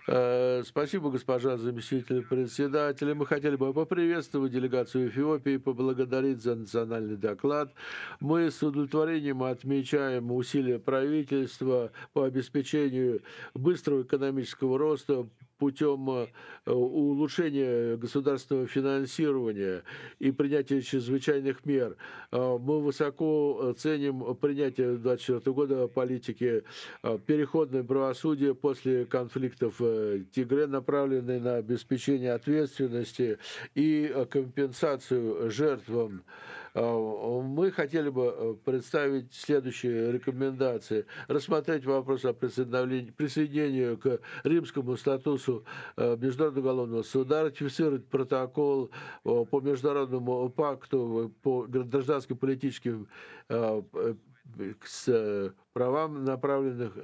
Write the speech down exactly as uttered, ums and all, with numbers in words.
Э, Спасибо, госпожа заместитель председателя. Мы хотели бы поприветствовать делегацию Эфиопии и поблагодарить за национальный доклад. Мы с удовлетворением отмечаем усилия правительства по обеспечению быстрого экономического роста путем э, улучшения государственного финансирования и принятия чрезвычайных мер. Э, Мы высоко ценим принятие две тысячи двадцать четвёртого года политики э, переходное правосудие после конфликтов э, Тигре, направленной на обеспечение ответственности и э, компенсацию жертвам. Э, Мы хотели бы э, представить следующие рекомендации. Рассмотреть вопрос о присоединении присоединению к Римскому статусу э, Международного уголовного суда, ратифицировать протокол э, по Международному пакту по гражданско-политическим э, п- с э, правам, направленных